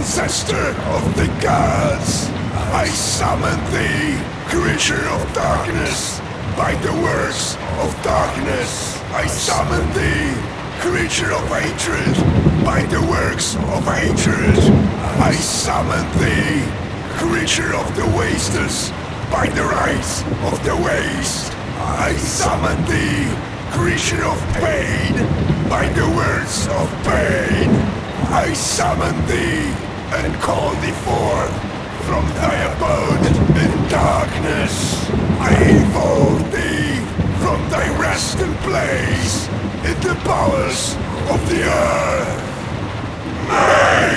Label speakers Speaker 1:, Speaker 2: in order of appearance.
Speaker 1: ancestor of the gods. I summon thee, creature of darkness, by the works of darkness. I summon thee, creature of hatred, by the works of hatred. I summon thee, creature of the wasters, by the rights of the waste. I summon thee, creature of pain, by the words of pain. I summon thee, and call thee forth from thy abode in darkness. I invoke thee from thy resting place in the powers of the earth.